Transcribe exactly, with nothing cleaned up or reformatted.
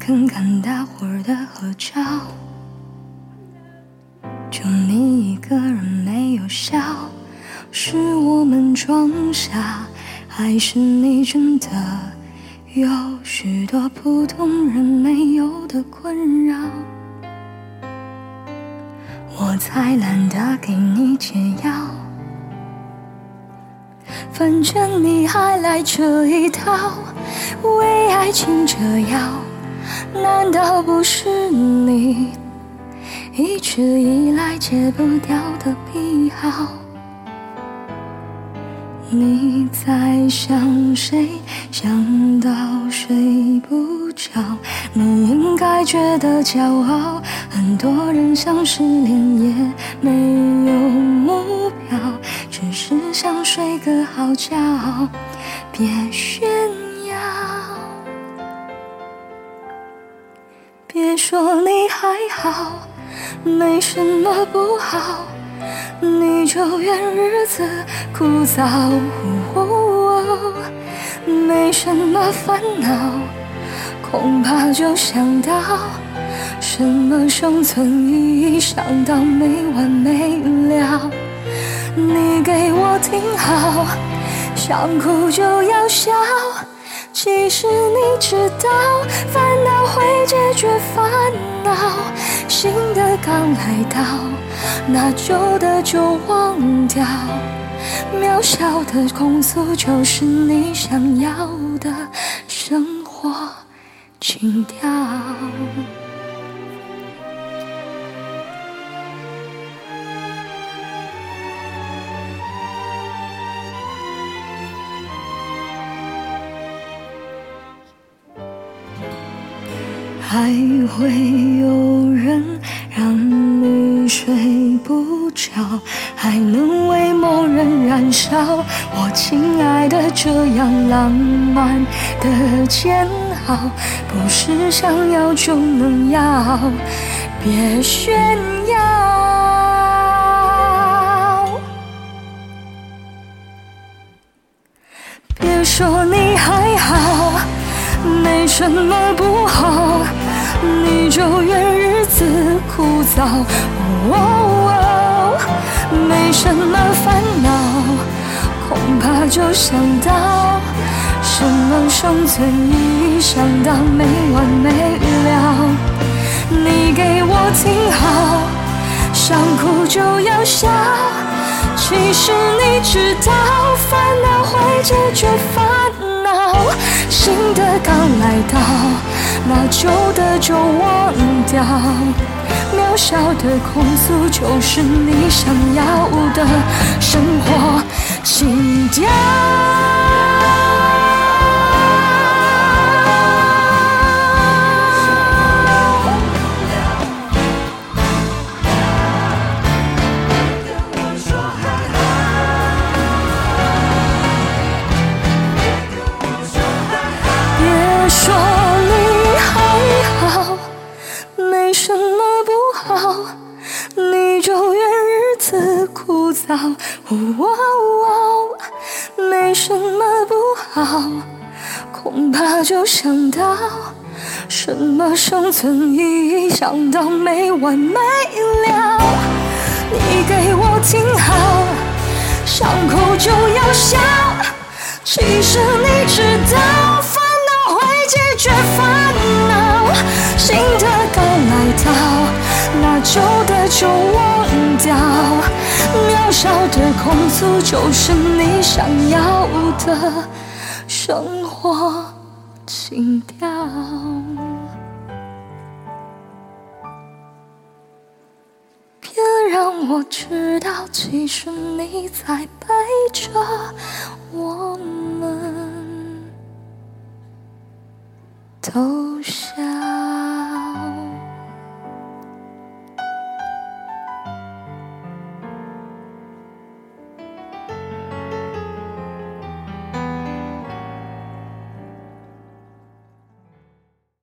看看大伙儿的合照，就你一个人没有笑，是我们装傻，还是你真的有许多普通人没有的困扰？我才懒得给你解药，反正你还来这一套，为爱情折腰，难道不是你一直以来戒不掉的癖好？你在想谁，想到睡不着，你应该觉得骄傲，很多人想失恋也没有目标，只是想睡个好觉，别炫耀。别说你还好，没什么不好，你就怨日子枯燥，哦，没什么烦恼，恐怕就想到什么生存意义，想到没完没了。你给我听好，想哭就要笑，其实你知道，烦恼会解决烦恼，新的刚来到，那旧的就忘掉，渺小的控诉就是你想要的生活情调。还会有人让你睡不着，还能为某人燃烧，我亲爱的，这样浪漫的煎熬，不是想要就能要，别炫耀。别说你还好，没什么不好，你就怨日子枯燥，哦哦，没什么烦恼，恐怕就想到什么生存意义，想到没完没了。你给我听好，想哭就要笑，其实你知道，烦恼会解决烦恼，新的刚来到，那旧的就忘掉，渺小的控诉就是你想要的生活情调。你就怨日子枯燥，哦哦哦，没什么不好，恐怕就想到什么生存意义，想到没完没了。你给我听好，想哭就要笑，其实你知道，烦恼会解决烦恼，新的刚来到，那旧的就忘掉，渺小的控诉就是你想要的生活情调。别让我知道，其实你在背着我。